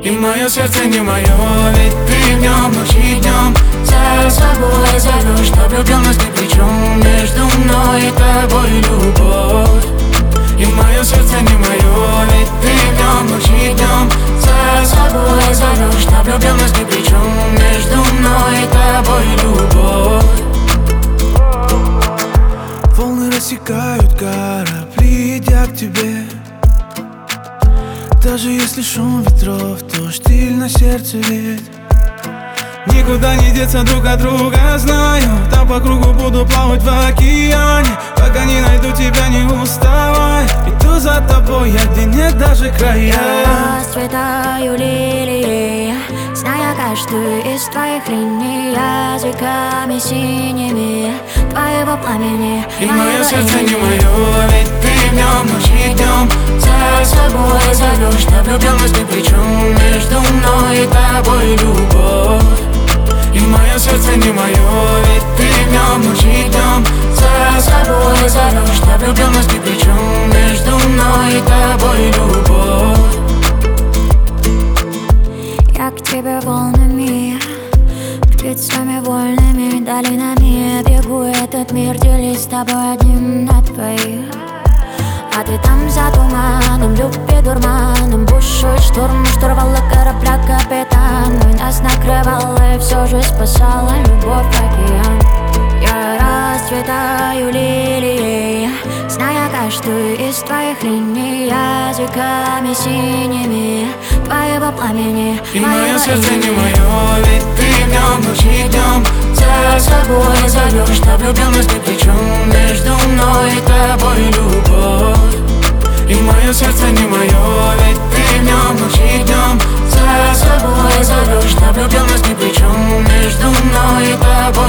И мое сердце не мое, ведь ты в нем ночь и днем за собой зовешь, что влюбленность ни при чем. Между мной и тобой любовь. И мое сердце не мое, ведь ты в нем ночь и днем за собой зовешь, что влюбленность ни при чем. Между мной и тобой любовь. Волны рассекают корабли, идя к тебе. Даже если шум ветров, то штиль на сердце ведь. Никуда не деться друг от друга, знаю. Там по кругу буду плавать в океане. Пока не найду тебя, не уставай. Иду за тобой, я где нет даже края. Я расцветаю лилии, зная каждую из твоих линий. Языками синими твоего пламени. И мое сердце не мое, ведь ты в нем ночь и днем за собой зовешь, что влюбленность ни при чем. Между мной и тобой любовь. И мое сердце не мое, ведь ты в нем ночь и днем за собой зовешь, что влюбленность ни при чем. Между мной и тобой любовь. Я к тебе волнами, птицами вольными, долинами бегу этот мир, делись с тобой одним на двоих. А ты там за туманом, любви дурманом, бушует шторм, штурвала корабля капитан. Мой нас накрывала и все же спасала любовь океан. Я расцветаю лилией, зная каждую из твоих линий. Языками синими твоего пламени. И мое сердце не мое, ведь ты в нем ночь и днем за собой зовешь, что влюбленность ни при чем. Между мной и тобой любовь. И мое сердце не мое, ведь ты в нем ночь и днем за собой зовешь, что влюбленность ни при чем. Между мной и тобой